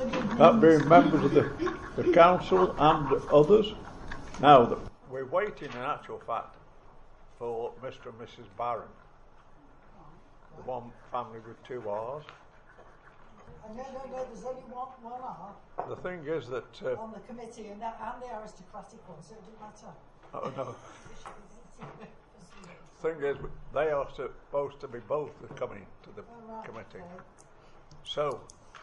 That being members of the council and others. Now, we're waiting in actual fact for Mr. and Mrs. Barron, the one family with 2 R's. No, there's only one R. The thing is that... on the committee, and the aristocratic one, so it doesn't matter. Oh, no. The thing is, they are supposed to be both coming to the committee. Okay. So,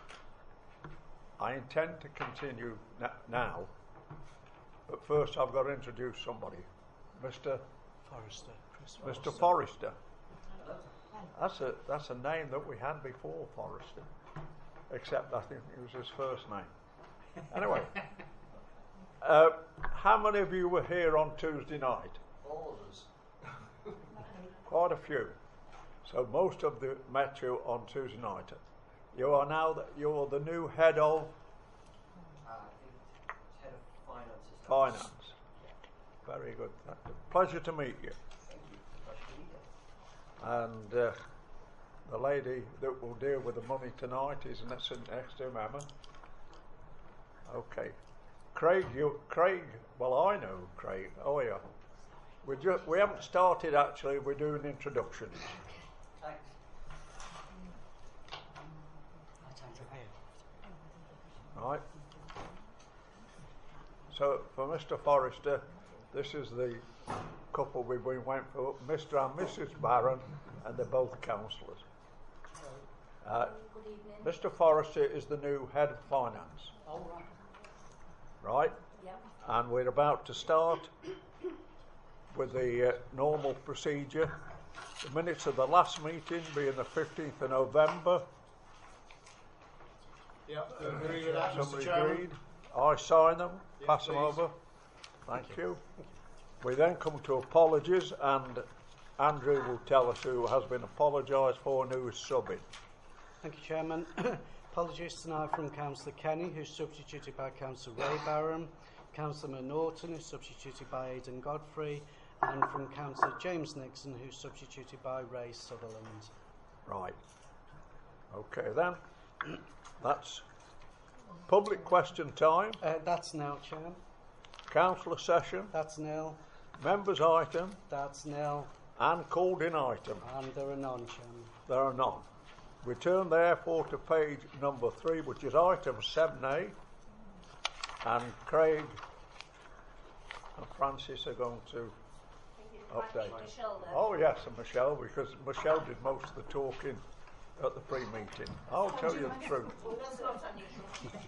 I intend to continue now, but first I've got to introduce somebody. Mr. Forrester. Mr. Forrester. That's a name that we had before, Forrester. Except I think it was his first name. Anyway, how many of you were here on Tuesday night? All of us. Quite a few. So most of the met you on Tuesday night. You are now you're the new head of Head of Finance. finance. Very good. Pleasure to meet you. Thank you. And the lady that will deal with the money tonight is next to him, Emma. Okay. Craig, well, I know Craig. Oh, yeah. We haven't started, actually. We're doing introductions. Thanks. Right. So, for Mr. Forrester, this is the couple we went for, Mr. and Mrs. Barron, and they're both councillors. Good evening. Mr. Forrester is the new head of finance. All right. Right? Yeah. And we're about to start with the normal procedure. The minutes of the last meeting being the 15th of November. Yep, agree with that, Mr. Somebody Chairman. agreed. I sign them, Yes, pass them please. over. Thank you. We then come to apologies, and Andrew will tell us who has been apologised for and who is subbing. Thank you, Chairman. Apologies tonight from Councillor Kenny, who's substituted by Councillor Ray Barham, Councillor Norton, who's substituted by Aidan Godfrey, and from Councillor James Nixon, who's substituted by Ray Sutherland. Right. Okay then. That's public question time, That's nil, Chairman. councillor session, That's nil. members item, That's nil. and called in item. And there are none, Chairman. There are none. We turn therefore to page number 3, which is item 7A, and Craig and Francis are going to update. Michelle there. Oh yes, and Michelle, because Michelle did most of the talking at the pre-meeting. I'll tell you the truth. That's not unusual.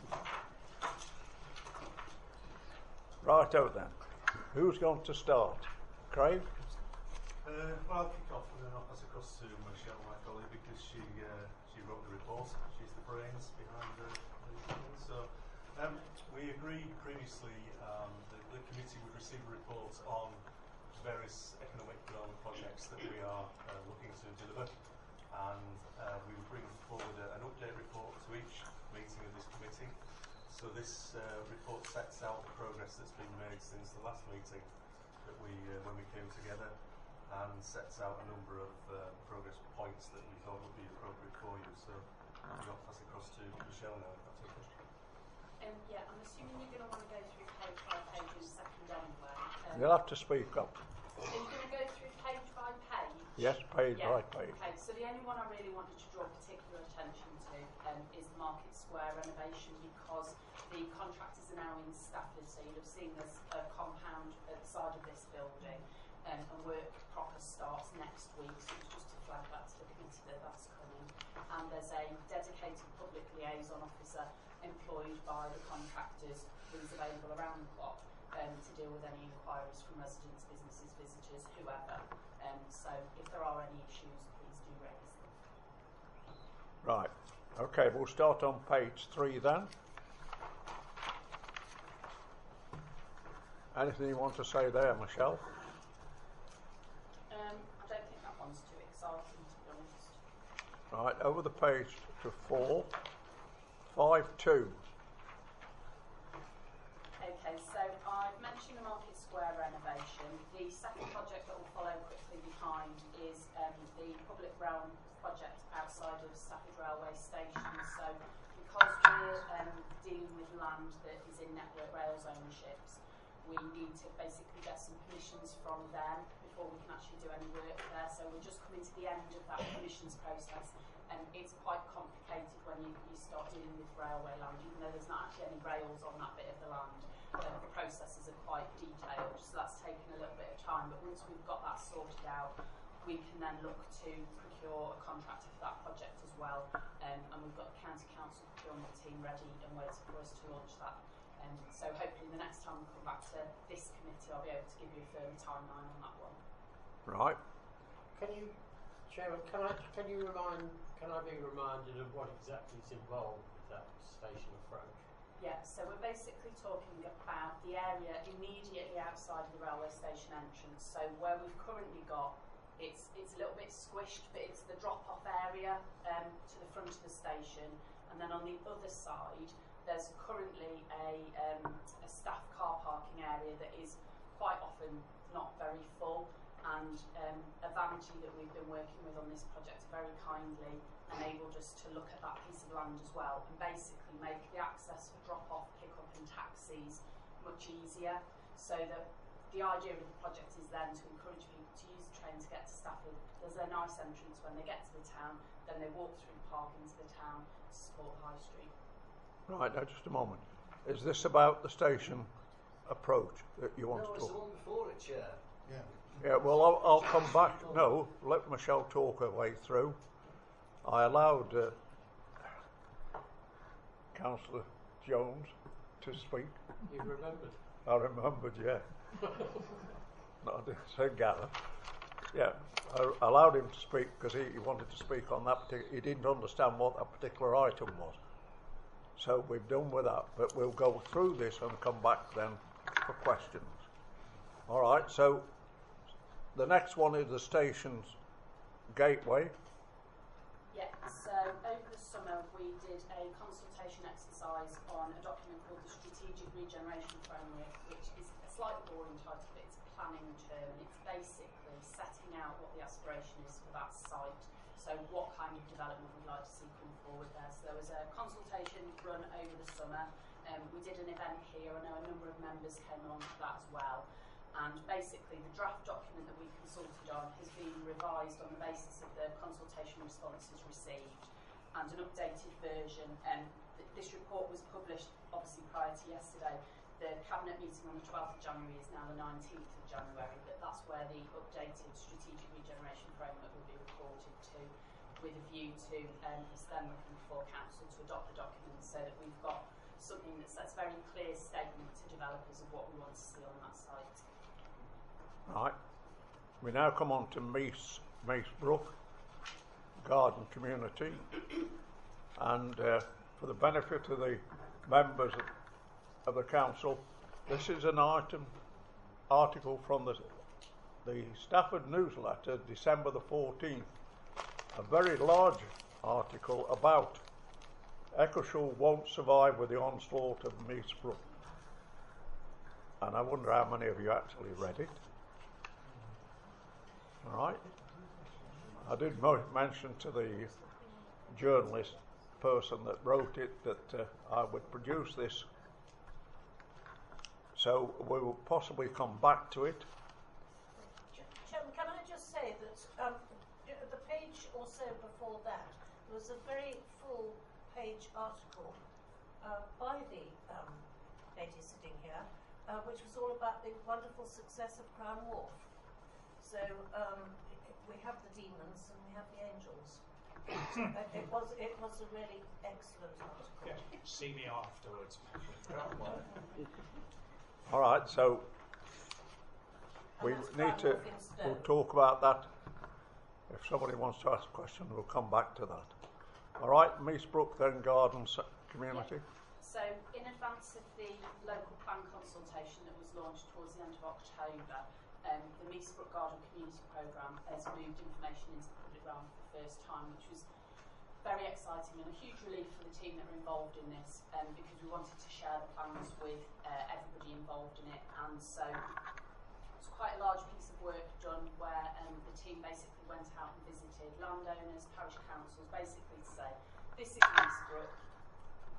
Right out then. Who's going to start? Craig? Well, I'll kick off and then I'll pass across to Michelle, my colleague, because she wrote the report. She's the brains behind the thing. So we agreed previously that the committee would receive a report on various economic development projects that we are looking to deliver, and we would bring forward an update report to each meeting of this committee. So this report sets out the progress that's been made since the last meeting that when we came together, and sets out a number of progress points that we thought would be appropriate for you. So I'll pass it across to Michelle now, if that's okay. Yeah, I'm assuming you're going to want to go through page by page in a second anyway. You'll have to speak up. So you're going to go through page by page? Yes, page Yeah. by page. Okay, so the only one I really wanted to draw particular attention to is the Market Square renovation, because the contractors are now in Stafford, so you'll have seen there's a compound at the side of this building, and work proper starts next week, so it's just to flag that to the committee that that's coming. And there's a dedicated public liaison officer employed by the contractors who's available around the clock to deal with any inquiries from residents, businesses, visitors, whoever. So if there are any issues, please do raise them. Right. Okay, we'll start on page 3 then. Anything you want to say there, Michelle? I don't think that one's too exciting, to be honest. Right, over the page to 4. 5.2. Okay, so I've mentioned the Market Square renovation. The second project that will follow quickly behind is the public realm project outside of Stafford Railway Station. So because we're land that is in Network Rail's ownerships. We need to basically get some permissions from them before we can actually do any work there. So we're just coming to the end of that permissions process, and it's quite complicated when you start dealing with railway land, even though there's not actually any rails on that bit of the land. The processes are quite detailed, so that's taken a little bit of time. But once we've got that sorted out, we can then look to procure a contractor for that project as well. And we've got the County Council procurement team ready and waiting for us to launch that. So hopefully the next time we come back to this committee, I'll be able to give you a firm timeline on that one. Right. Can you, Chairman, can I be reminded of what exactly is involved with that station approach? Yeah, so we're basically talking about the area immediately outside of the railway station entrance. So where we've currently got, it's a little bit squished, but it's the drop-off area to the front of the station. And then on the other side, there's currently a staff car parking area that is quite often not very full. And Avanti, that we've been working with on this project, very kindly enabled us to look at that piece of land as well and basically make the access for drop-off, pick-up and taxis much easier. So that the idea of the project is then to encourage people to use the train to get to Stafford. There's a nice entrance when they get to the town, then they walk through the park into the town to support the High Street. Right, now just a moment. Is this about the station approach that you want to No, it's talk? the one before it, Chair. Yeah, well, I'll come back. No, let Michelle talk her way through. I allowed Councillor Jones to speak. You remembered? I remembered, yeah. No, I didn't say gather. Yeah, I allowed him to speak because he wanted to speak on that particular. He didn't understand what that particular item was. So we've done with that, but we'll go through this and come back then for questions. All right, so the next one is the station's gateway. Yeah, so over the summer we did a consultation exercise on a document called the Strategic Regeneration Framework, which is a slightly boring title, but it's a planning term. It's basically setting out what the aspiration is for that site. So what kind of development we'd like to see come forward there. So there was a consultation run over the summer. We did an event here. I know a number of members came along to that as well. And basically the draft document that we consulted on has been revised on the basis of the consultation responses received and an updated version. This report was published obviously prior to yesterday. The Cabinet meeting on the 12th of January is now the 19th of January, but that's where the updated Strategic Regeneration Framework will be reported to, with a view to us then looking for Council to adopt the document so that we've got something that sets very clear statement to developers of what we want to see on that site. Right. We now come on to Mace Brook Garden Community, and for the benefit of the members of the council, this is an article from the Stafford newsletter, December the 14th, a very large article about Eccleshall won't survive with the onslaught of Mace Brook. And I wonder how many of you actually read it. All right. I did mention to the journalist person that wrote it that I would produce this. So we will possibly come back to it. Chairman, can I just say that the page or so before that, there was a very full page article by the lady sitting here, which was all about the wonderful success of Crown Wharf. So we have the demons and we have the angels. It was a really excellent article. Yeah, see me afterwards. All right, so we need to we'll talk about that. If somebody wants to ask a question, we'll come back to that. All right, Mace Brook then Gardens Community. Yeah. So in advance of the local plan consultation that was launched towards the end of October, the Mace Brook Garden Community Programme has moved information into the public realm for the first time, which was very exciting and a huge relief for the team that were involved in this, because we wanted to share the plans with everybody involved in it. And so it's quite a large piece of work done where the team basically went out and visited landowners, parish councils, basically to say, this is Mace Brook,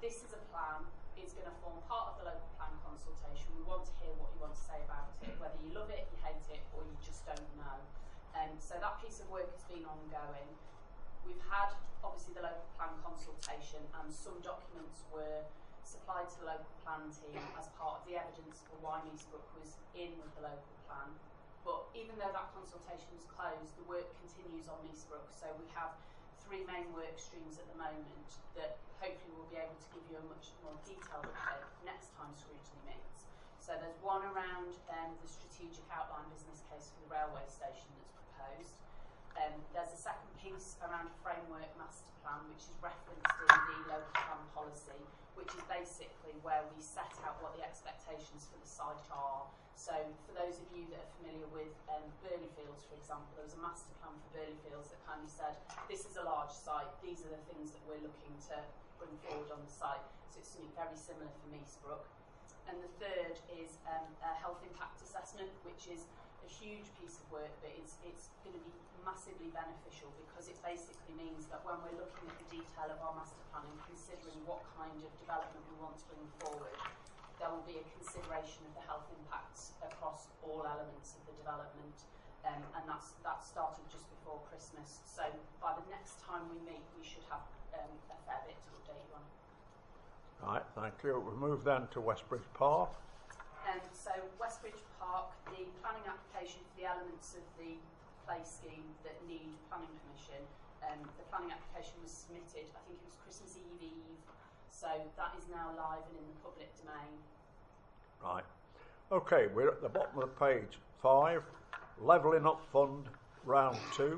this is a plan. It's going to form part of the local plan consultation. We want to hear what you want to say about it, whether you love it, you hate it, or you just don't know. So that piece of work has been ongoing. We've had, obviously, the local plan consultation, and some documents were supplied to the local plan team as part of the evidence for why Meesbrook was in with the local plan. But even though that consultation is closed, the work continues on Meesbrook. So we have 3 main work streams at the moment that hopefully will be able to give you a much more detailed update next time scrutiny meets. So there's one around the strategic outline business case for the railway station that's proposed. There's a second piece around a framework master plan, which is referenced in the local plan policy, which is basically where we set out what the expectations for the site are. So for those of you that are familiar with Burleyfields, for example, there was a master plan for Burleyfields that kind of said, this is a large site, these are the things that we're looking to bring forward on the site. So it's something very similar for Meesbrook. And the third is a health impact assessment, which is a huge piece of work, but it's going to be massively beneficial because it basically means that when we're looking at the detail of our master plan and considering what kind of development we want to bring forward, there will be a consideration of the health impacts across all elements of the development, and that started just before Christmas. So by the next time we meet, we should have a fair bit to update you on. Right, thank you. We move then to Westbridge Park. So Westbridge Park, the planning application for the elements of the play scheme that need planning permission, the planning application was submitted, I think it was Christmas Eve, so that is now live and in the public domain. Right. Okay, we're at the bottom of the page 5, Levelling Up Fund, round 2.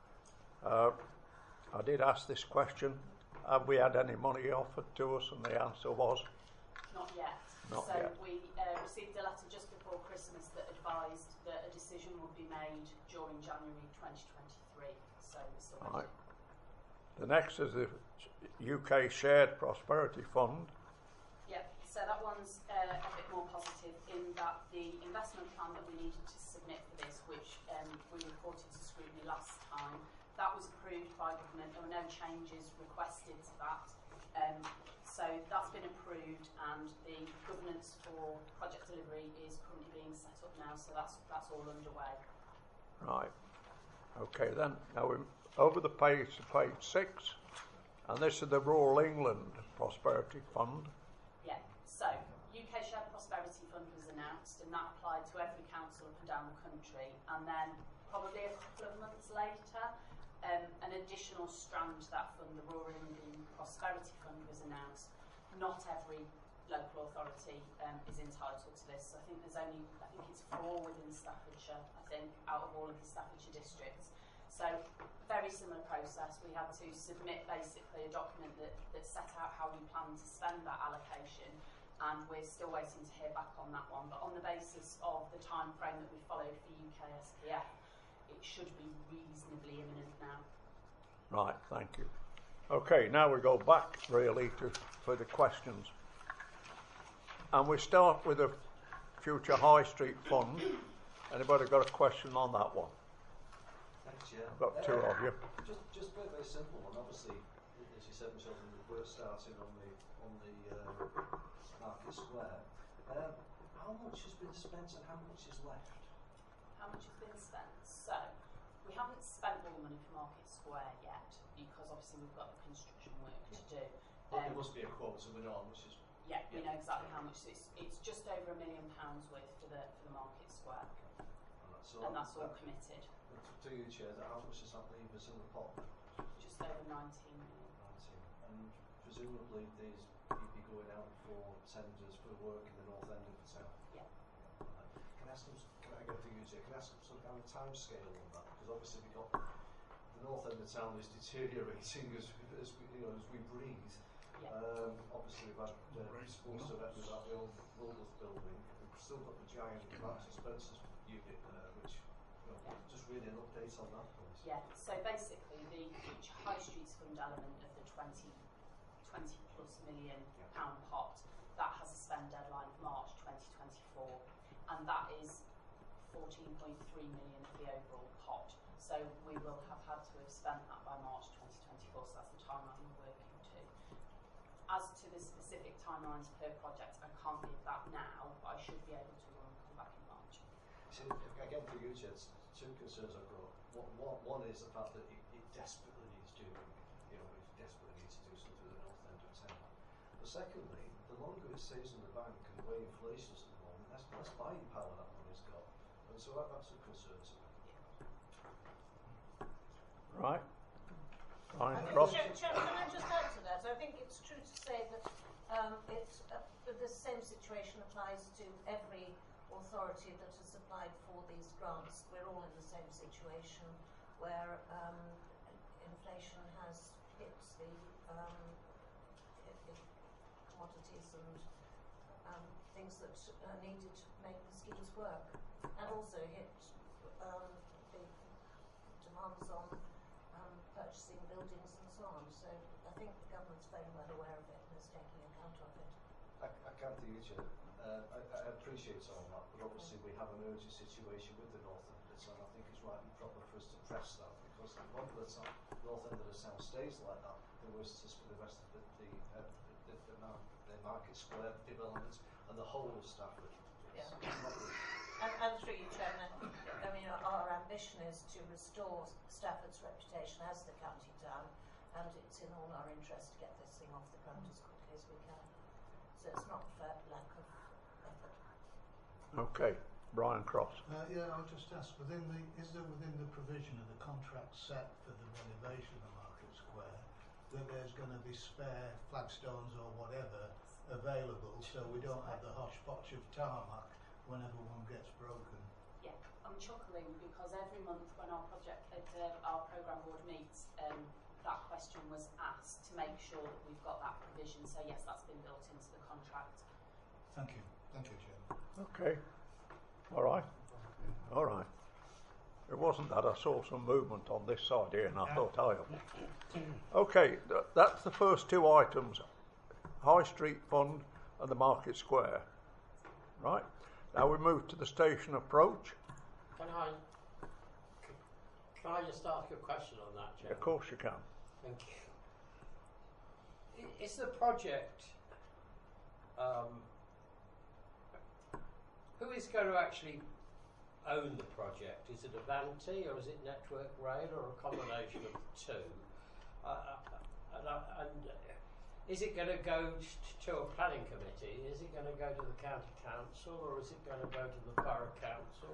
I did ask this question, have we had any money offered to us? And the answer was? Not yet. Not so yet. We received a letter just before Christmas that advised that a decision would be made during January 2023. So we're still waiting. Right. The next is the UK Shared Prosperity Fund. Yep, so that one's a bit more positive in that the investment plan that we needed to submit for this, which we reported to scrutiny last time, that was approved by government. There were no changes requested to that. So that's been approved, and the governance for project delivery is currently being set up now, so that's all underway. Right. Okay then, now we're over the page to page 6, and this is the Rural England Prosperity Fund. Yeah, so UK Shared Prosperity Fund was announced, and that applied to every council up and down the country, and then probably a couple of months later, an additional strand to that fund, the Rural England Prosperity Fund, was announced. Not every local authority is entitled to this. So I think it's 4 within Staffordshire, I think, out of all of the Staffordshire districts. So very similar process. We had to submit basically a document that set out how we plan to spend that allocation, and we're still waiting to hear back on that one. But on the basis of the time frame that we followed for UK SPF, it should be reasonably imminent now. Right, thank you. Okay, now we go back really for the questions. And we start with the Future High Street Fund. Anybody got a question on that one? Thanks, Chair. I've got 2 of you. Just very, very simple one. Obviously, as you said, Michelle, we're starting on the Market Square. How much has been spent and how much is left? How much has been spent? So we haven't spent all the money for Market Square yet, because obviously we've got the construction work to do. But there must be a quote so we know how much is. Yeah, we know exactly how much. So it's just over £1 million worth for the Market Square, and that's all committed. To you, Chair, how much does that leave us in the pot? Just over 19 million. 19. And presumably these you'd be going out for tenders for work in the north end of the town. Yeah. Can I get to you, Chair? Can I ask some kind of time scale on that? Because obviously we've got the north end of town is deteriorating as we breathe. Yeah. Obviously we've had most of it without the old Woolworth building. We've still got the giant Marks and Spencer's unit there, which just really an update on that, please. Yeah. So basically, the Future High Streets Fund element of the 20+ million pound pot, that has a spend deadline of March 2024, and that is 14.3 million of the overall pot. So we will have had to have spent that by March 2024. So that's the timeline we're working to. As to the specific timelines per project, I can't give that now, but I should be able to when we come back in March. See, again, for you, Jed, two concerns I've got. One is the fact that it desperately needs doing. You know, it desperately needs to do something at the north end of town. But secondly, the longer it stays in the bank and the way inflation is at the moment, less buying power that money's got. And so that's a concern to me. Right. Brian Cross. Chair, can I just add to that? I think it's true to say that the same situation applies to every authority that has applied for these grants. We're all in the same situation where inflation has hit the commodities and things that are needed to make the schemes work, and also hit the demands on purchasing buildings and so on. So I think the government's very well aware of it and is taking account of it. I can't think of it. I appreciate all that, but obviously we have an urgent situation with the north end of the town. I think it's right and proper for us to press that, because the longer the north end of the town stays like that, the worse it is for the rest of the Market Square development and the whole of Stafford. Yeah. And through you, Chairman, I mean, our ambition is to restore Stafford's reputation as the county town, and it's in all our interest to get this thing off the ground as quickly as we can. So it's not for lack of effort. Okay, Brian Cross. Yeah, I'll just ask, is there within the provision of the contract set for the renovation of Market Square that there's going to be spare flagstones or whatever available, so we don't have the hodgepodge of tarmac whenever one gets broken? Yeah, I'm chuckling because every month when our programme board meets, that question was asked to make sure that we've got that provision. So yes, that's been built into the contract. Thank you, Chairman. Okay. All right. All right. It wasn't that I saw some movement on this side here and I thought I helped. Okay, that's the first two items, High Street Fund and the Market Square. Right. Now we move to the station approach. Can I just ask a question on that, Chairman? Of course you can. Thank you. Is the project, who is going to actually own the project? Is it Avanti or is it Network Rail or a combination of the two? And is it going to go to a planning committee? Is it going to go to the county council or is it going to go to the borough council?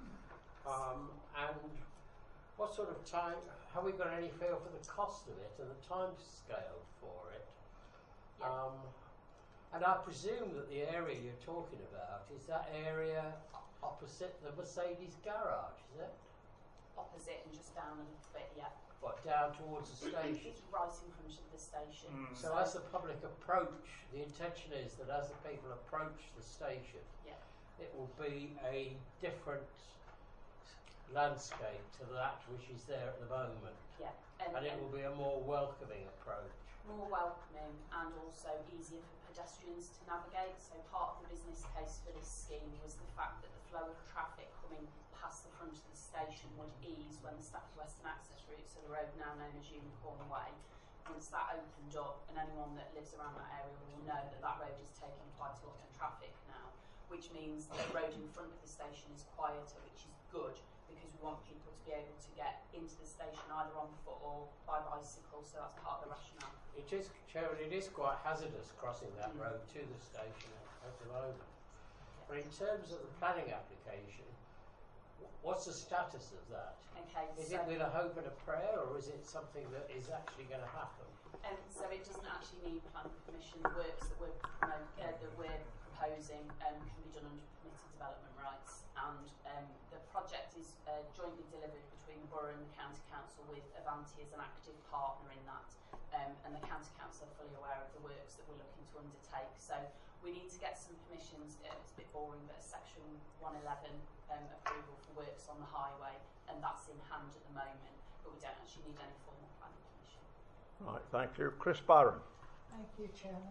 And what sort of time, have we got any feel for the cost of it and the time scale for it? Yeah. And I presume that the area you're talking about is that area opposite the Mercedes garage, is it? Opposite and just down a little bit, yeah. What, down towards the station? It's right in front of the station. So as the public approach, the intention is that as the people approach the station, yeah, it will be a different landscape to that which is there at the moment. Yeah. And it will be a more welcoming approach. More welcoming and also easier for pedestrians to navigate. So part of the business case for this scheme was the fact that the flow of traffic coming past the front of the station would ease when the Stafford Western Access route, so the road now known as Unicorn Way, once that opened up, and anyone that lives around that area will know that that road is taking quite a lot of traffic now, which means the road in front of the station is quieter, which is good because we want people to be able to get into the station either on foot or by bicycle, so that's part of the rationale. It is, Chairman, it is quite hazardous crossing that road to the station at the moment. But in terms of the planning application, what's the status of that? Okay, is it with a hope and a prayer, or is it something that is actually going to happen? So it doesn't actually need planning permission. The works that we're proposing can be done under permitted development rights, and the project is jointly delivered between the borough and the county council, with Avanti as an active partner in that, and the county council are fully aware of the works that we're looking to undertake. So we need to get some permissions. It's a bit boring, but a section 111 approval for works on the highway, and that's in hand at the moment, but we don't actually need any formal planning permission. Right, thank you. Chris Barron. Thank you, Chairman.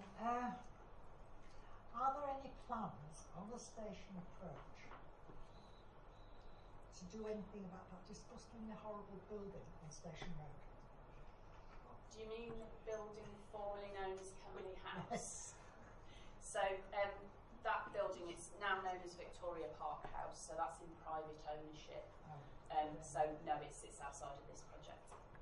Are there any plans on the station approach to do anything about that disgustingly horrible building on Station Road? Do Do you mean the building formerly known as Kemley House? Yes. So that building is now known as Victoria Park House, so that's in private ownership. So no, it sits outside of this project.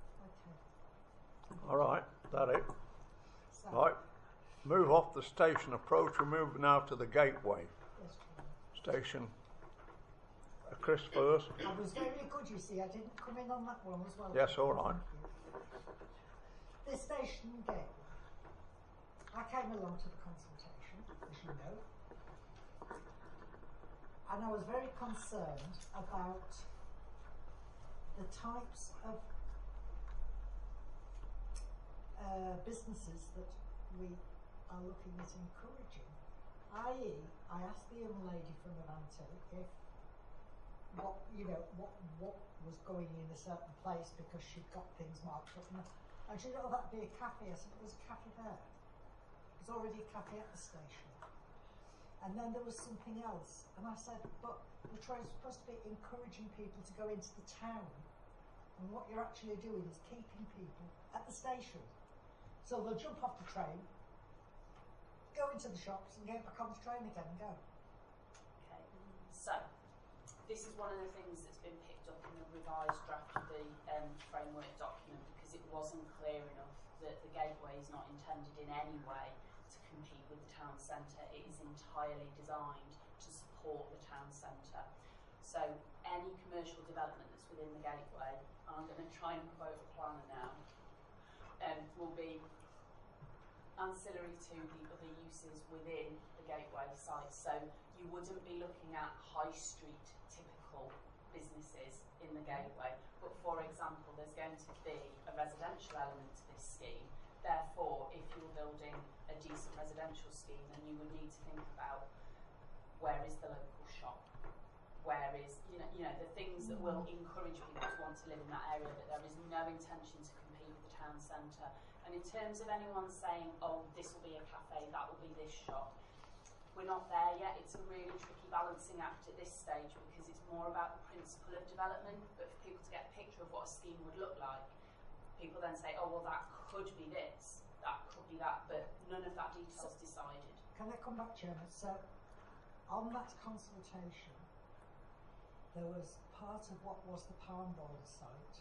Okay. All right, that it. So, Right, move off the station approach. We move now to the gateway yes, Chairman. station. Chris first. I was very good, you see. I didn't come in on that one as well. Yes, all right. Thank you. The station gateway. I came along to the consultation, as you know, and I was very concerned about the types of businesses that we are looking at encouraging. I.e., I asked the young lady from Avanti if what was going in a certain place because she'd got things marked up, and she said, "Oh, that'd be a cafe." I said, "There's a cafe there. There's already a cafe at the station." And then there was something else, and I said, "But the train's supposed to be encouraging people to go into the town, and what you're actually doing is keeping people at the station. So they'll jump off the train, go into the shops, and get back on the train again and go." Okay, so this is one of the things that's been picked up in the revised draft of the framework document, because it wasn't clear enough that the gateway is not intended in any way to compete with the town centre. It is entirely designed to support the town centre. So any commercial development that's within the gateway, and I'm going to try and quote the planner now, will be ancillary to the other uses within the gateway site. So you wouldn't be looking at high street typical businesses in the gateway, but for example there's going to be a residential element to this scheme. Therefore, if you're building a decent residential scheme, then you would need to think about where is the local shop, where is you know the things that will encourage people to want to live in that area, but there is no intention to compete with the town centre. And in terms of anyone saying, "Oh, this will be a cafe, that will be this shop," we're not there yet. It's a really tricky balancing act at this stage, because it's more about the principle of development, but for people to get a picture of what a scheme would look like, people then say, "Oh, well, that could be this, that could be that," but none of that detail's decided. Can I come back, Chairman? So, on that consultation, there was part of what was the Palmboil site,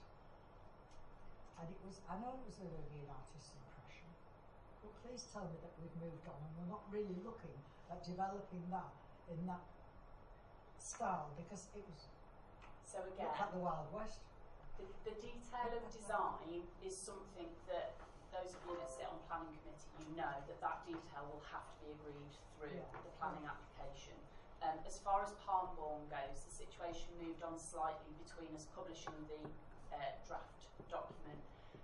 and it was, I know it was only an artist's impression, but please tell me that we've moved on and we're not really looking at developing that in that style, because it was So again, look at the Wild West. the detail of design is something that those of you that sit on planning committee, you know that detail will have to be agreed through the planning application. As far as Palmbourne goes, the situation moved on slightly between us publishing the draft document,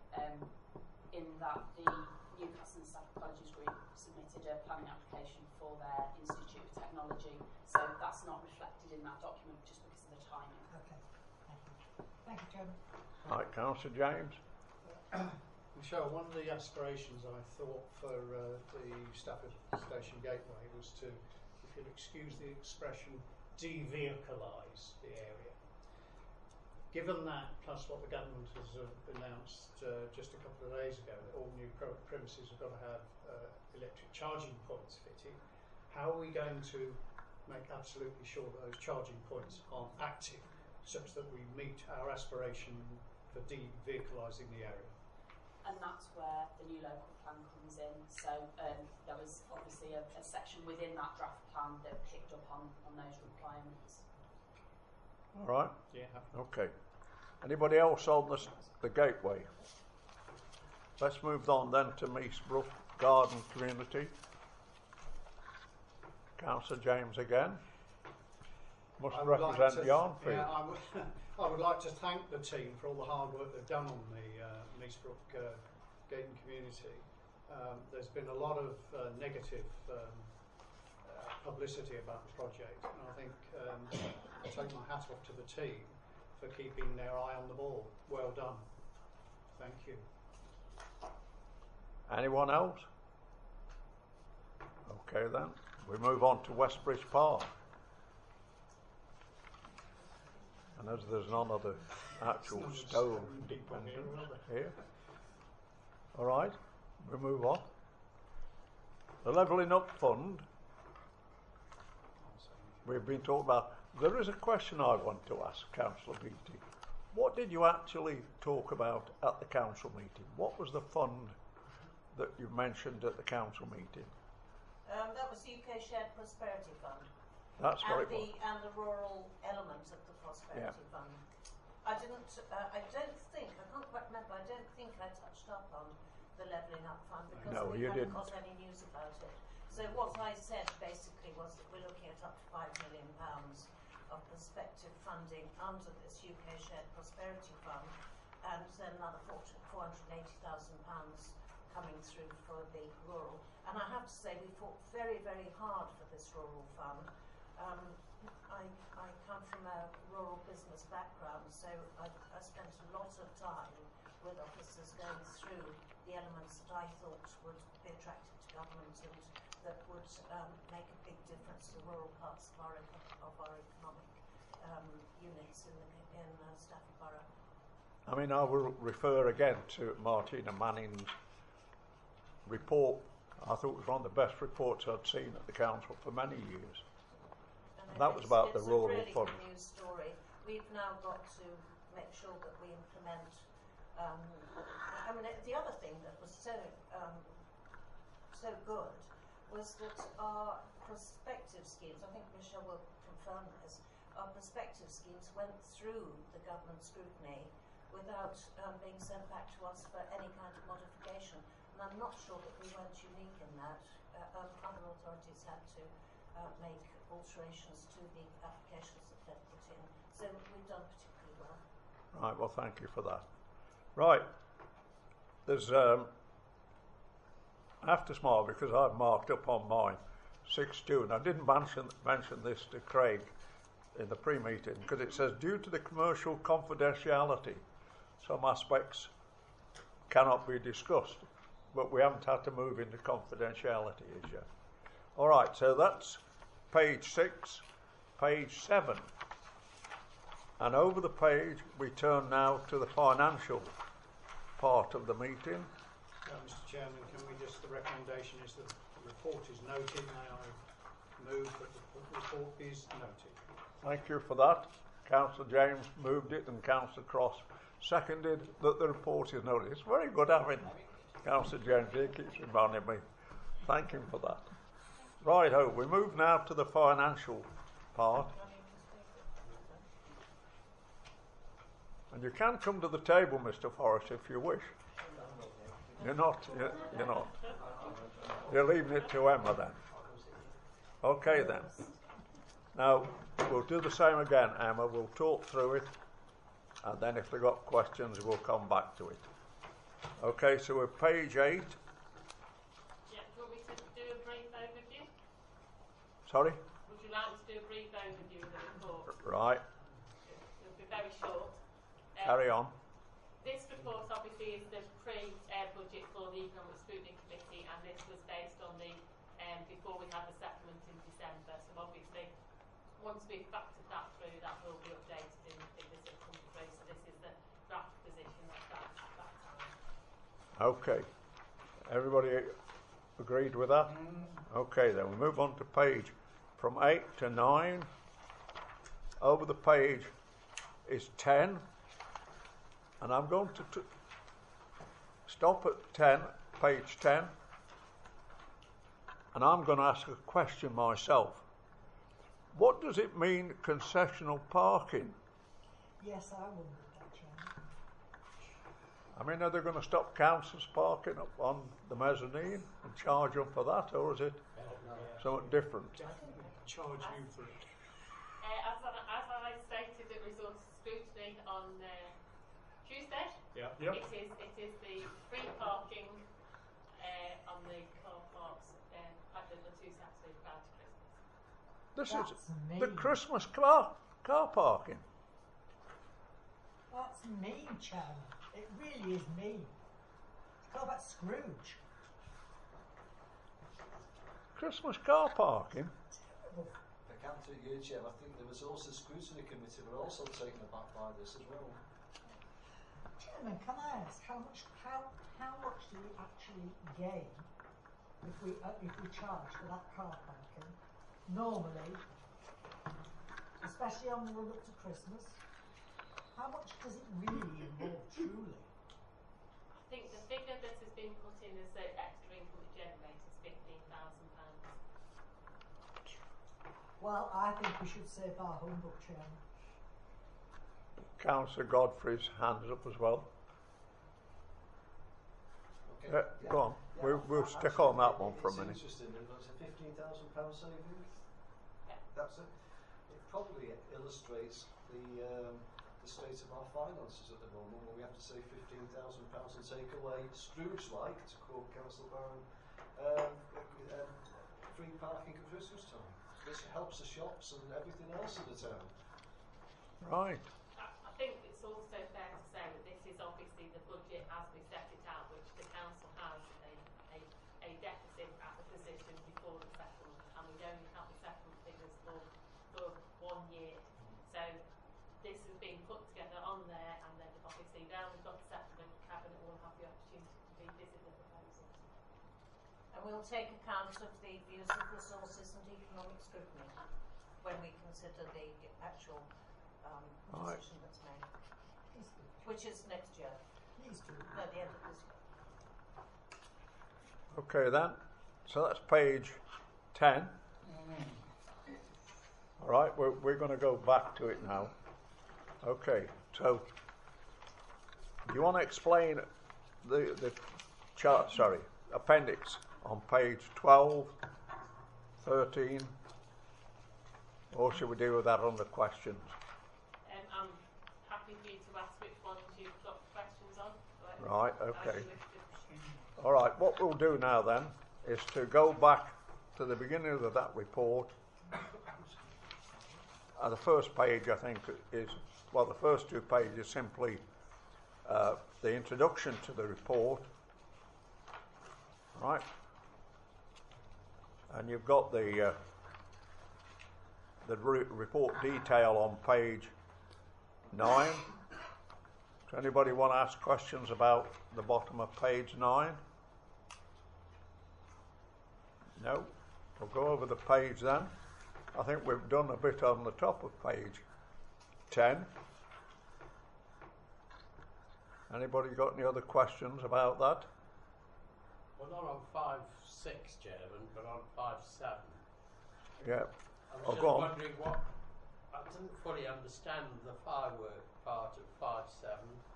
in that the Newcastle and Staff Colleges Group submitted a planning application for their Institute of Technology, so that's not reflected in that document just because of the timing. Okay, thank you. Thank you, Chairman. Right, Councillor James. Michelle, one of the aspirations I thought for the Stafford Station Gateway was to, if you'll excuse the expression, de-vehiclise the area. Given that, plus what the government has announced just a couple of days ago, that all new premises have got to have electric charging points fitted, how are we going to make absolutely sure that those charging points aren't active, such that we meet our aspiration for de-vehiclising the area? And that's where the new local plan comes in. So there was obviously a section within that draft plan that picked up on those requirements. All right. Yeah. Okay. Anybody else on the gateway? Let's move on then to Meesbrook Garden Community. Councillor James again. Must represent the Arnfield. Yeah, I would like to thank the team for all the hard work they've done on the Meesbrook Garden Community. There's been a lot of negative publicity about the project, and I think I take my hat off to the team for keeping their eye on the ball. Well done. Thank you. Anyone else? Okay then, we move on to Westbridge Park. And as there's none of the actual stone dependents here. All right, we move on. The Levelling Up Fund, we've been talking about. There is a question I want to ask Councillor Beattie. What did you actually talk about at the council meeting? What was the fund that you mentioned at the council meeting? That was the UK Shared Prosperity Fund. That's what it was. And the rural element of the Prosperity Fund. I don't think, I can't quite remember, I don't think I touched up on the Levelling Up Fund because we hadn't got any news about it. So what I said basically was that we're looking at up to £5 million of prospective funding under this UK Shared Prosperity Fund, and then another £480,000 coming through for the rural. And I have to say we fought very, very hard for this rural fund. I come from a rural business background, so I spent a lot of time with officers going through the elements that I thought would be attractive to government and that would make a big difference to the rural parts of our economic units in Stafford Borough. I mean, I will refer again to Martina Manning's report. I thought it was one of the best reports I'd seen at the council for many years. And that was about the rural fund. It's a really good news story. We've now got to make sure that we implement. I mean, the other thing that was so good was that our prospective schemes, I think Michelle will confirm this, our prospective schemes went through the government scrutiny without being sent back to us for any kind of modification. And I'm not sure that we weren't unique in that. Other authorities had to make alterations to the applications that they'd put in. So we've done particularly well. Right, well, thank you for that. Right, there's, I have to smile because I've marked up on mine 6 June. I didn't mention this to Craig in the pre-meeting because it says, due to the commercial confidentiality, some aspects cannot be discussed, but we haven't had to move into confidentiality as yet. All right, so that's page 6, page 7. And over the page, we turn now to the financial part of the meeting. Mr. Chairman, can we just, the recommendation is that the report is noted. May I move that the report is noted? Thank you for that. Councillor James moved it and Councillor Cross seconded that the report is noted. It's very good having Councillor James here, keeps reminding me. Thank him for that. Right-ho, we move now to the financial part. And you can come to the table, Mr. Forrest, if you wish. You're not. You're not. You're leaving it to Emma then. Okay then. Now, we'll do the same again, Emma. We'll talk through it. And then if we've got questions, we'll come back to it. Okay, so we're page 8. Yeah, do you want me to do a brief overview? Sorry? Would you like me to do a brief overview of the report? Right. It'll be very short. Carry on. This report obviously is the pre-budget for the Economic Scrutiny Committee, and this was based on the before we had the settlement in December. So obviously, once we've factored that through, that will be updated in the figures that come through. So this is the draft position at that time. Okay. Everybody agreed with that? Okay, then we move on to page from 8 to 9. Over the page is 10. And I'm going to stop at 10, page 10. And I'm going to ask a question myself. What does it mean, concessional parking? Yes, I wondered that, Chairman. I mean, are they going to stop councils parking up on the mezzanine and charge them for that, or is it something different? Charge you for it. As I stated at resource scrutiny on Tuesday, Yep. it is the free parking on the car parks at the two Saturdays prior to Christmas. This That's is mean. the Christmas car parking. That's mean, Chairman. It really is mean. How about Scrooge? Christmas car parking? I can't take you, Chair. I think the Resources Scrutiny Committee were also taken aback by this as well. Chairman, can I ask how much do we actually gain if we charge for that car parking? Normally, especially on the run up to Christmas, how much does it really involve truly? I think the figure that has been put in as the extra income it generates is £15,000. Well, I think we should say bar humbug, Chairman. Councillor Godfrey's hands up as well. Okay. Go on. Yeah, We'll stick on that one for a minute. It's interesting. It was a £15,000 saving. Yeah. That's it. It probably illustrates the state of our finances at the moment, when we have to save £15,000 and take away Scrooge-like, to quote Councillor Barron, free parking at Christmas time. This helps the shops and everything else in the town. Right. I think it's also fair to say that this is obviously the budget as we set it out, which the council has a deficit at the position before the settlement, and we only have the settlement figures for 1 year. So this has been put together on there, and then obviously now we've got the settlement, Cabinet will have the opportunity to revisit the proposals. And we'll take account of the views of resources and economic scrutiny when we consider the actual decision that's made, which is next year. No, the end of this year. Okay then. So that's page 10. All right, we're going to go back to it now. Okay, so you want to explain the chart? Sorry, appendix on page 12, 13, or should we deal with that under questions? I'm happy for you to ask which ones you've got questions on. Right, okay. All right, what we'll do now then is to go back to the beginning of that report. The first page, I think, is, well, the first 2 pages simply the introduction to the report. Right. And you've got the report detail on page 9. Does anybody want to ask questions about the bottom of page 9? No? We'll go over the page then. I think we've done a bit on the top of page 10. Anybody got any other questions about that? Well, not on 5.6, Chairman, but on 5.7. Yeah. I was just wondering what... I didn't fully understand the firework part of 5.7.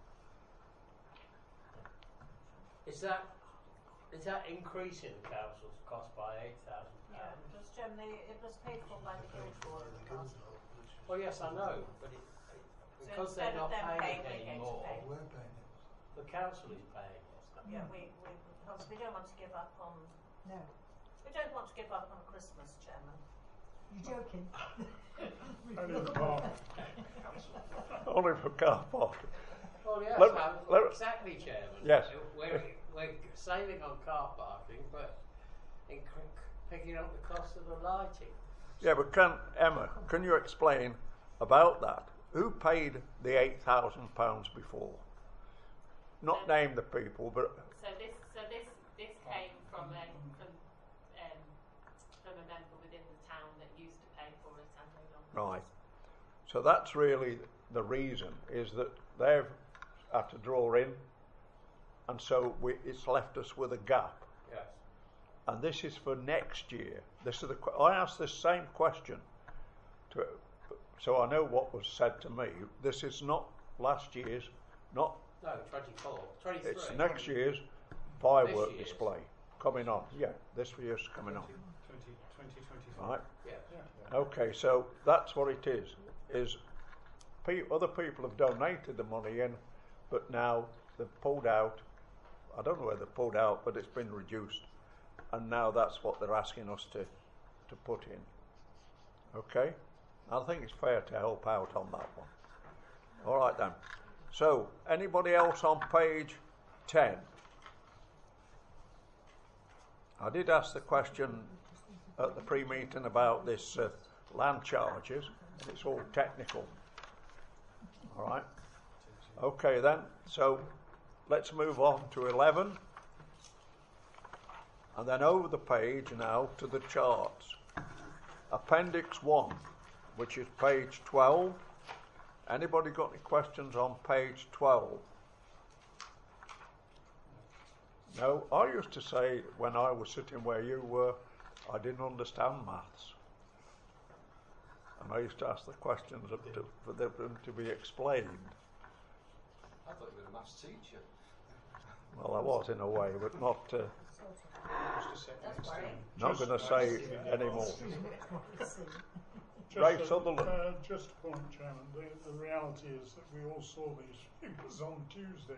Is that increasing the council's cost by £8,000? Yeah, because generally it was paid for by the Guildhall. Well, yes, I know, but because they're not paying it anymore, the council is paying it. Yeah, because we don't want to give up on. No. We don't want to give up on Christmas, Chairman. You're joking. Only for car parking. Well, yes, exactly, Chairman. Yes. We're saving on car parking, but picking up the cost of the lighting. Yeah, but Emma, can you explain about that? Who paid the £8,000 before? Not name the people, but So this came from a member within the town that used to pay for it and no longer. right. So that's really the reason, is that they've had to draw in, and so it's left us with a gap. Yes. And this is for next year. I asked this same question, so I know what was said to me. This is not last year's, not. No, 24, 23. It's next year's firework display coming on. Yeah, this year's coming on. 2025. Right. Yeah. Okay, so that's what it is. Other people have donated the money in, but now they've pulled out. I don't know where they've pulled out, but it's been reduced, and now that's what they're asking us to put in. Okay, I think it's fair to help out on that one. All right then. So, anybody else on page 10? I did ask the question at the pre-meeting about this land charges. It's all technical. All right. Okay then, so let's move on to 11. And then over the page now to the charts. Appendix 1, which is page 12. Anybody got any questions on page 12? No, I used to say when I was sitting where you were, I didn't understand maths. And I used to ask the questions for them to be explained. I thought you were a maths teacher. Well, I was in a way, but not That's going to say any more. Just Ray a- Sutherland. Just a point, Chairman. The reality is that we all saw these figures on Tuesday.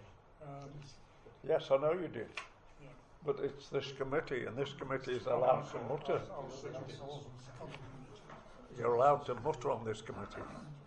Yes, I know you did. Yeah. But it's this committee, and this committee is allowed to mutter. I'll say it wasn't. You're allowed to mutter on this committee.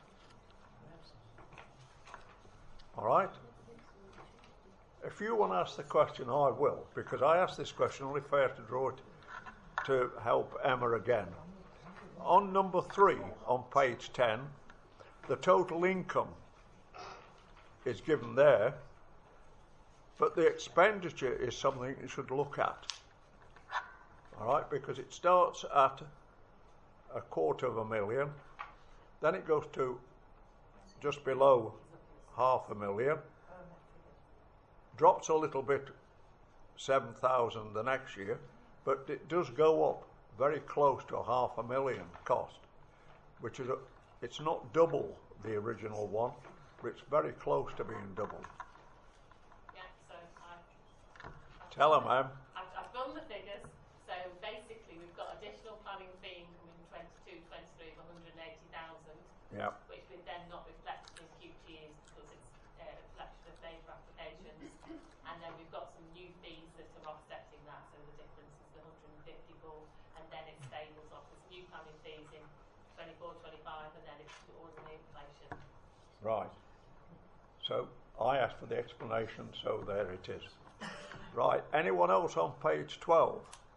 All right? If you want to ask the question, I will, because I asked this question, only fair to draw it to help Emma again. On number 3, on page 10, the total income is given there, but the expenditure is something you should look at. All right, because it starts at 250,000, then it goes to just below 500,000, drops a little bit, 7,000 the next year, but it does go up very close to 500,000 cost, which is it's not double the original one, but it's very close to being double. Yeah, so Tell her, ma'am. I've done the figures. So basically, we've got additional planning fee income in 22-23 of 180,000, Yeah. which we've then not reflected in future years because it's a reflection of labour applications. And then we've got some new fees that are offsetting that, so the difference is the 154, and then it stables off. There's new planning fees in 24-25, and then it's ordinary inflation. Right. So I asked for the explanation, so there it is. Right. Anyone else on page 12?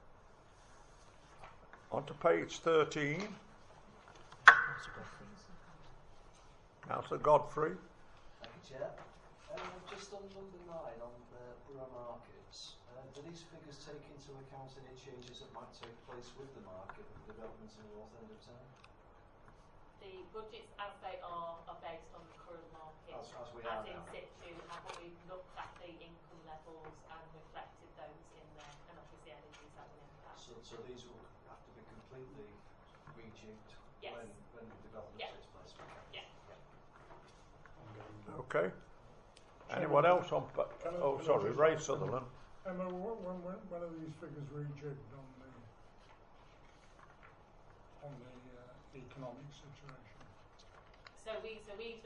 On to page 13. Councillor Godfrey. Thank you, Chair. Just on number 9, on the borough markets, do these figures take into account any changes that might take place with the market and the developments in the north end of town? The budgets as they are based on the current market, As we are in now. situ, and what we've looked at the income levels and reflected those in there, and obviously energies have an impact. So these will have to be completely rejigged Yes. when the development Yeah. takes place. Yeah. Okay. Anyone else on? Oh, sorry, Ray Sutherland. Emma, when are these figures rejigged on the economic situation? So we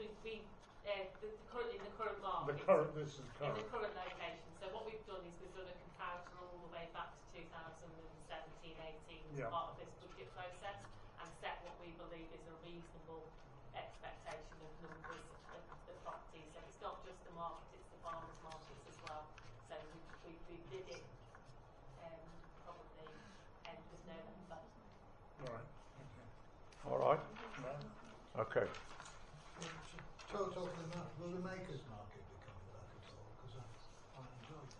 in the current market. This is In current. the current location. So what we've done is we've done a comparator all the way back to 2017-18 as Yeah. part of this budget process, and set what we believe is a reasonable expectation of numbers of the properties. So it's not just the market, it's the farmers markets as well. So we did it probably end of November. Right. All right. No. Okay. Total to that, will the makers market become that at all? Because I enjoyed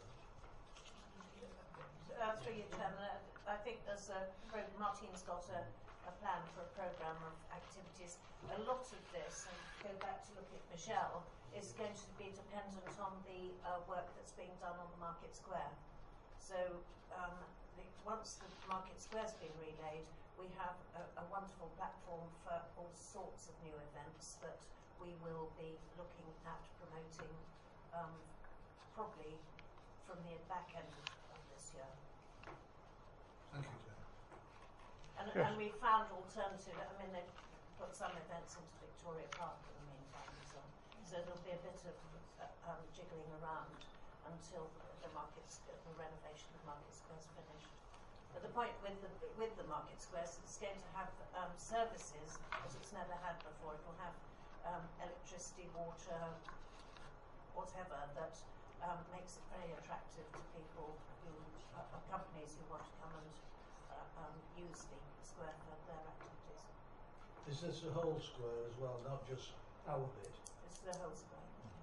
that. Through you, Chairman, I think there's Martin's got a plan for a programme of activities. A lot of this, and go back to look at Michelle, is going to be dependent on the work that's being done on the Market Square. So once the Market Square's been relaid, we have a wonderful platform for all sorts of new events that we will be looking at promoting probably from the back end of this year. Thank you, Chair. And we found alternative, I mean, they've put some events into Victoria Park in the meantime and so on. So there'll be a bit of jiggling around until the renovation of Market Square's finished. But the point with the Market Square is it's going to have services that it's never had before. It will have electricity, water, whatever, that makes it very attractive to people who companies who want to come and use the square for their activities. Is this the whole square as well, not just our bit? It's the whole square.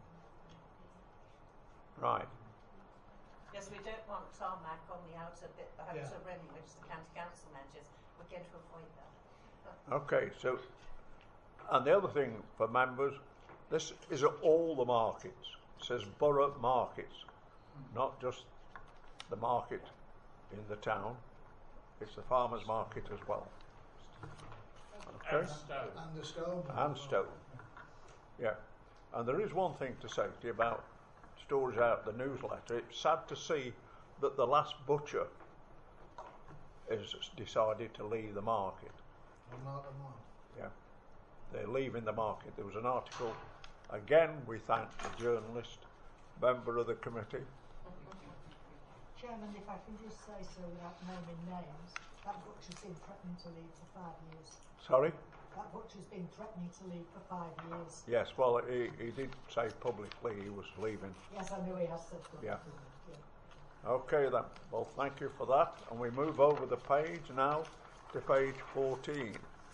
Right. Because we don't want tarmac on the outer rim, which the county council mentions. We're going to avoid that. Okay, so, and the other thing for members, this is at all the markets. It says borough markets, not just the market in the town. It's the farmers' market as well. Okay. And the Stone. And Stowe. Yeah. And there is one thing to say to you about stories out the newsletter. It's sad to see that the last butcher has decided to leave the market. Yeah. They're leaving the market. There was an article. Again, we thank the journalist, member of the committee. Chairman, if I can just say so without naming names, that butcher's been threatening to leave for 5 years. Sorry? That butcher's been threatening to leave for 5 years. Yes, well, he did say publicly he was leaving. Yes, I know he has said publicly. Yeah. Okay then, well thank you for that. And we move over the page now to page 14.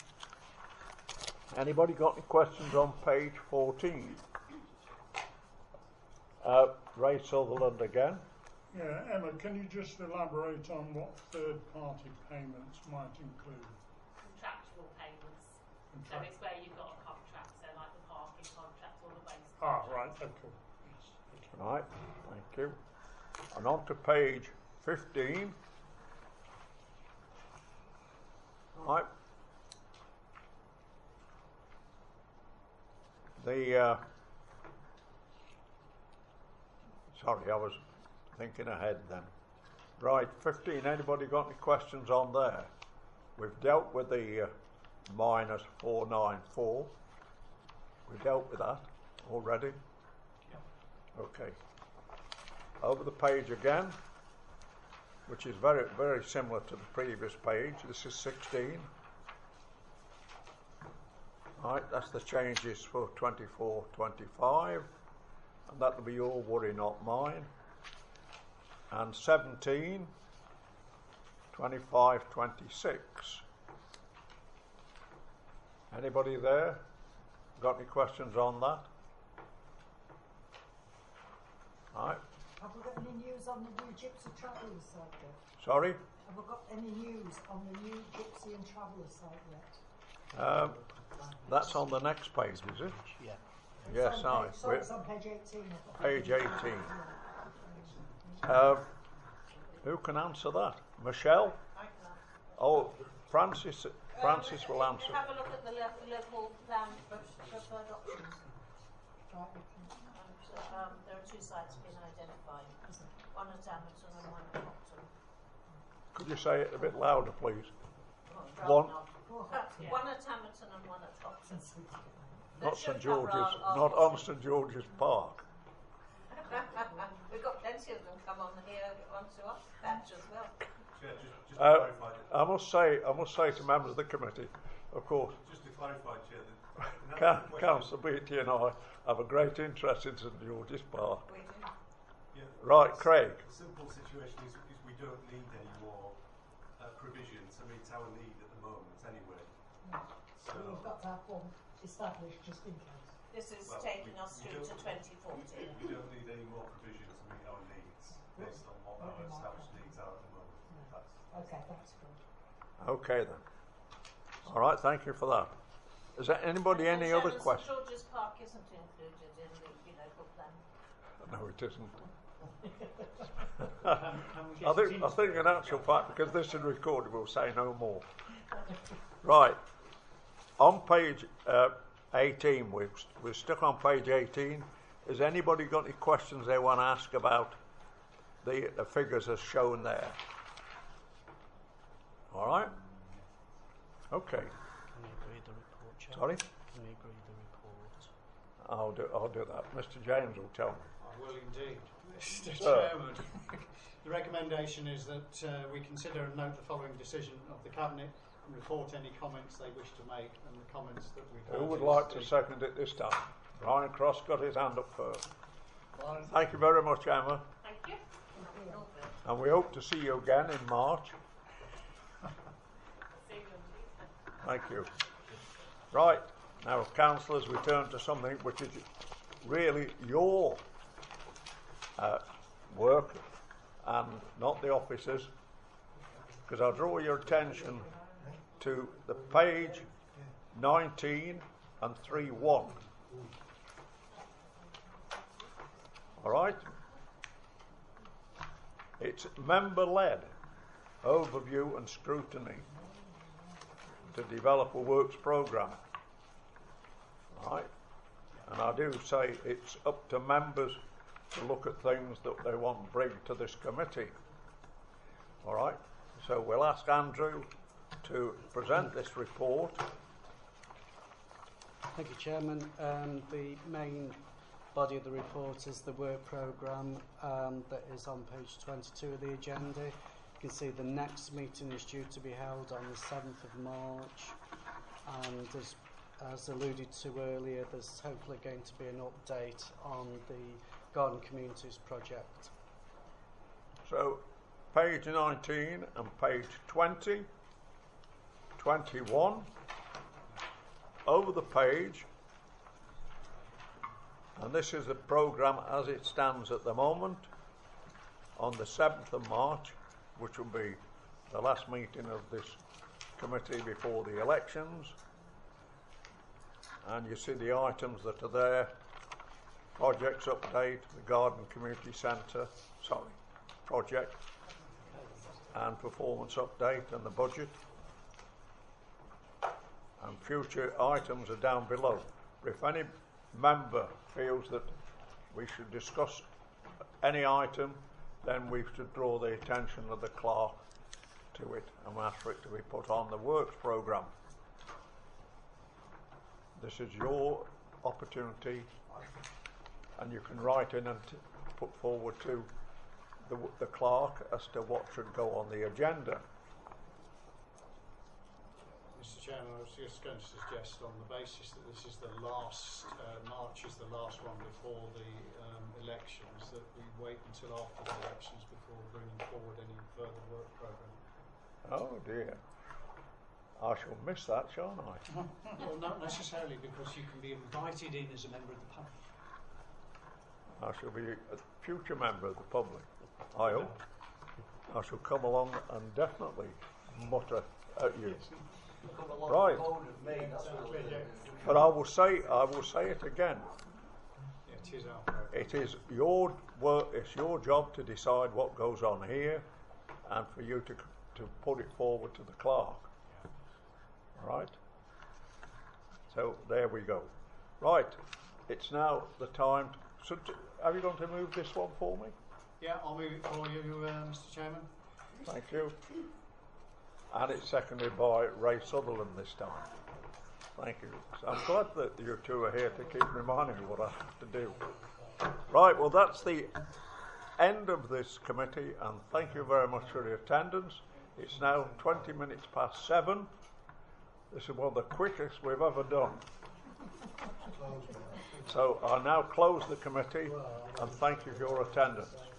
Anybody got any questions on page 14? Ray Sutherland again. Yeah, Emma, can you just elaborate on what third-party payments might include? Contractual payments. So it's where you've got a contract, so like the parking contract or the waste Ah, contract. right, okay. Right, thank you. And on to page 15. Right. Sorry, I was thinking ahead then. Right, 15. Anybody got any questions on there? We've dealt with the minus 494. We dealt with that already. Okay. Over the page again, which is very, very similar to the previous page. This is 16. Right, that's the changes for 24-25. And that'll be your worry, not mine. And 17, 25-26. Anybody there? Got any questions on that? Right. Have we got any news on the new Gypsy Travellers site yet? Sorry? Have we got any news on the new Gypsy and Travellers site yet? That's on the next page, is it? Yeah. Yes, It's on page 18. Page 18. Who can answer that? Michelle? I can answer. Oh, Francis will answer. Have a look at the local plan for preferred options. And there are 2 sites being identified. One at Amazon and one at Hopton. Could you say it a bit louder, please? One at Hamilton and one at Hopton. Not St George's, not on St George's Park. We've got plenty of them come on here onto our patch as well. Chair, just to clarify that. I must say to members of the committee, of course, Just to clarify, Chair, that Councillor Beattie and I have a great interest in St George's Park. We do. Yeah, Right, Craig. The simple situation is we don't need any more provisions to meet our need at the moment anyway. So We've got to have one established just in case. This is taking us through to 2014. we don't need any more provisions to meet our needs based on what our established needs are at the moment. Okay, that's good. Okay then. All right, thank you for that. Is there anybody any other questions? St George's Park isn't included in the local plan. No, it isn't. I think in actual fact, because this is recorded, we'll say no more. Right. On page 18, we're stuck on page 18. Has anybody got any questions they want to ask about the figures as shown there? All right. Okay. Can you agree the report, Chair? Sorry? Can you agree the report? I'll do that. Mr. James will tell me. I will indeed. Mr. Sir. Chairman, the recommendation is that we consider and note the following decision of the Cabinet and report any comments they wish to make and the comments that we've heard. Who would like to second it this time? Ryan Cross got his hand up first. Thank you very much, Emma. Thank you. And we hope to see you again in March. See you on Tuesday. Thank you. Right, now councillors, we turn to something which is really your work and not the officers, because I draw your attention to the page 19 and 3.1. All right? It's member-led overview and scrutiny to develop a works programme. All right? And I do say it's up to members to look at things that they want to bring to this committee. All right? So we'll ask Andrew to present this report. Thank you, Chairman. The main body of the report is the work programme that is on page 22 of the agenda. You can see the next meeting is due to be held on the 7th of March, and as alluded to earlier, there's hopefully going to be an update on the Garden Communities project. So, page 19 and page 20, 21, over the page, and this is the programme as it stands at the moment, on the 7th of March, which will be the last meeting of this committee before the elections. And you see the items that are there: projects update, the Garden Community Centre, project, and performance update and the budget. And future items are down below. If any member feels that we should discuss any item, then we should draw the attention of the clerk to it and ask for it to be put on the works programme. This is your opportunity, and you can write in and put forward to the clerk as to what should go on the agenda. Mr. Chairman, I was just going to suggest, on the basis that this is the last, March is the last one before the elections, that we wait until after the elections before bringing forward any further work programme. Oh dear. I shall miss that, shan't I? Well, not necessarily, because you can be invited in as a member of the public. I shall be a future member of the public, I hope. I shall come along and definitely mutter at you. Right. But I will say it again. It is our programme. It is your work, it's your job to decide what goes on here, and for you to put it forward to the clerk. Right? So there we go. Right, it's now the time. Are you going to move this one for me? Yeah, I'll move it for you, Mr. Chairman. Thank you. And it's seconded by Ray Sutherland this time. Thank you. So I'm glad that you two are here to keep reminding me what I have to do. Right, well, that's the end of this committee, and thank you very much for your attendance. It's now 20 minutes past 7. This is one of the quickest we've ever done. So I now close the committee, and thank you for your attendance.